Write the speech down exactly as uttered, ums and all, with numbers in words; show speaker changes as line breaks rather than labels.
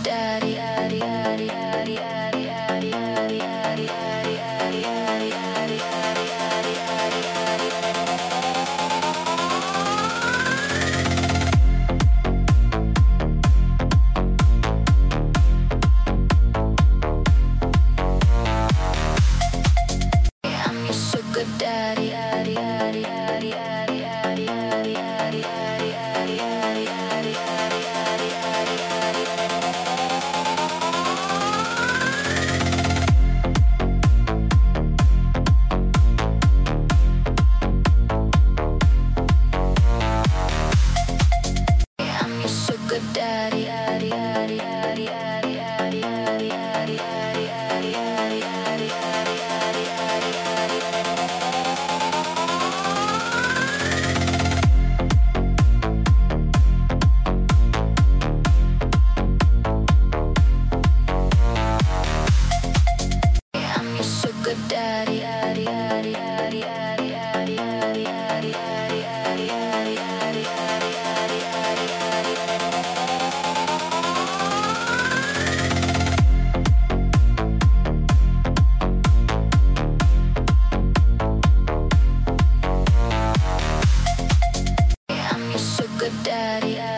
daddy, daddy, daddy, daddy, daddy, daddy, daddy, daddy, daddy, daddy, daddy, daddy, daddy, daddy, I'm your sugar daddy, daddy, daddy, daddy, daddy, daddy, daddy, daddy, daddy, daddy, daddy, daddy, daddy, I'm your sugar daddy, daddy, daddy, daddy, daddy, daddy, daddy, daddy, daddy, daddy, daddy, daddy, daddy, I'm your sugar daddy, daddy, daddy, daddy, daddy, daddy, daddy, daddy, daddy, daddy, daddy, daddy, daddy, I'm your sugar daddy.